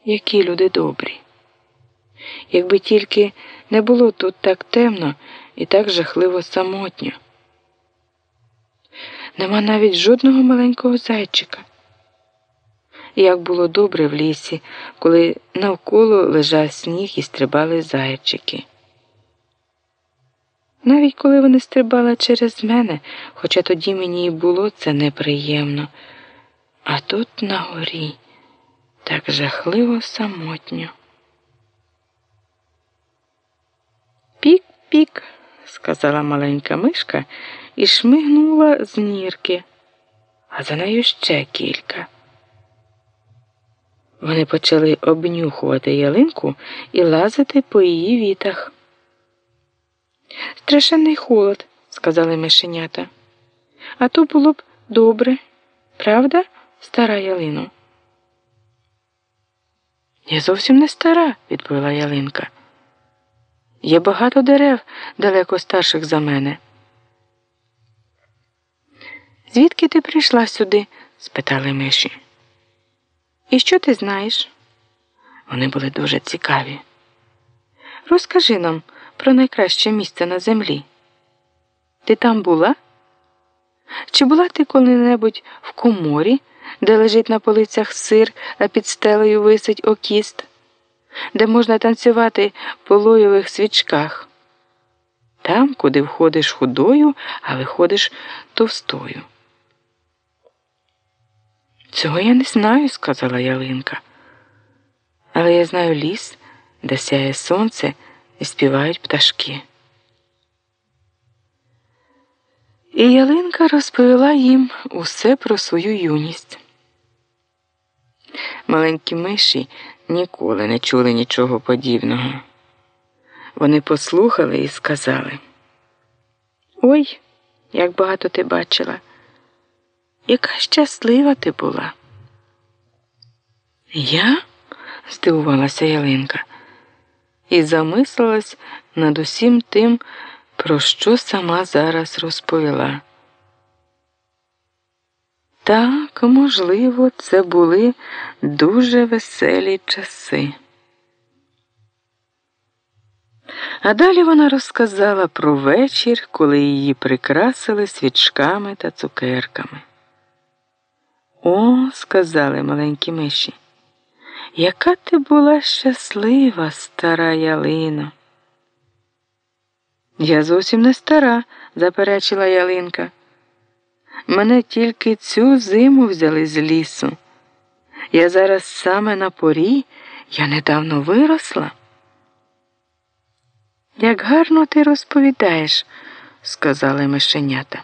Які люди добрі. Якби тільки не було тут так темно і так жахливо самотньо. Нема навіть жодного маленького зайчика. Як було добре в лісі, коли навколо лежав сніг і стрибали зайчики. Навіть коли вони стрибали через мене, хоча тоді мені і було це неприємно. А тут на горі так жахливо самотньо. Пік-пік, сказала маленька мишка і шмигнула з нірки, а за нею ще кілька. Вони почали обнюхувати ялинку і лазити по її вітах. Страшенний холод, сказали мишенята. А то було б добре, правда, стара ялино? Я зовсім не стара, відповіла ялинка. Є багато дерев, далеко старших за мене. Звідки ти прийшла сюди? Спитали миші. І що ти знаєш? Вони були дуже цікаві. Розкажи нам про найкраще місце на землі. Ти там була? Чи була ти коли-небудь в коморі, де лежить на полицях сир, а під стелею висить окіст? Де можна танцювати по лойових свічках? Там, куди входиш худою, а виходиш товстою. Цього я не знаю, сказала ялинка. Але я знаю ліс, де сяє сонце і співають пташки. І ялинка розповіла їм усе про свою юність. Маленькі миші ніколи не чули нічого подібного. Вони послухали і сказали: «Ой, як багато ти бачила! Яка щаслива ти була!» «Я?» – здивувалася ялинка і замислилась над усім тим, про що сама зараз розповіла. Так, можливо, це були дуже веселі часи. А далі вона розказала про вечір, коли її прикрасили свічками та цукерками. «О, – сказали маленькі миші, – яка ти була щаслива, стара ялино!» «Я зовсім не стара», – заперечила ялинка. «Мене тільки цю зиму взяли з лісу. Я зараз саме на порі, я недавно виросла». «Як гарно ти розповідаєш», – сказали мишенята.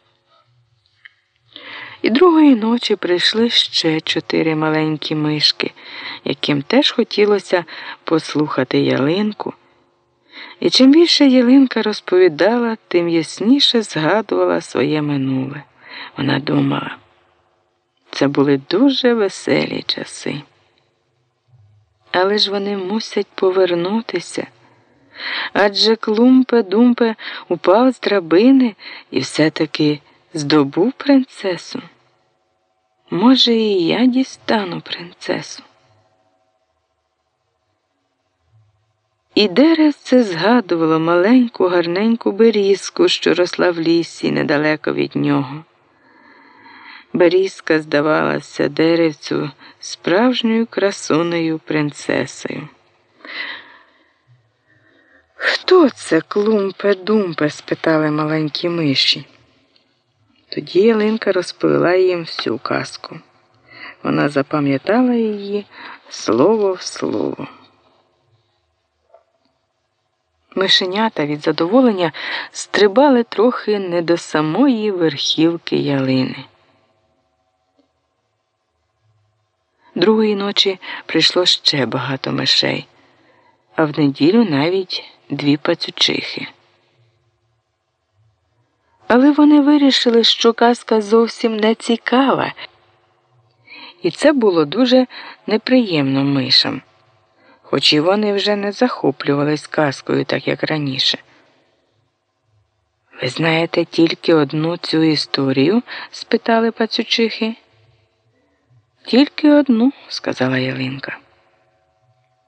І другої ночі прийшли ще 4 маленькі мишки, яким теж хотілося послухати ялинку. І чим більше ялинка розповідала, тим ясніше згадувала своє минуле. Вона думала, це були дуже веселі часи. Але ж вони мусять повернутися. Адже Клумпе-Думпе упав з драбини і все-таки здобув принцесу. Може, і я дістану принцесу. І деревце згадувало маленьку гарненьку берізку, що росла в лісі недалеко від нього. Берізка здавалася деревцю справжньою красунею принцесою. «Хто це Клумпе-Думпе?» – спитали маленькі миші. Тоді ялинка розповіла їм всю казку. Вона запам'ятала її слово в слово. Мишенята від задоволення стрибали трохи не до самої верхівки ялини. Другої ночі прийшло ще багато мишей, а в неділю навіть 2 пацючихи. Але вони вирішили, що казка зовсім не цікава, і це було дуже неприємно мишам, хоч і вони вже не захоплювались казкою, так як раніше. «Ви знаєте тільки одну цю історію?» – спитали пацючихи. «Тільки одну», – сказала ялинка.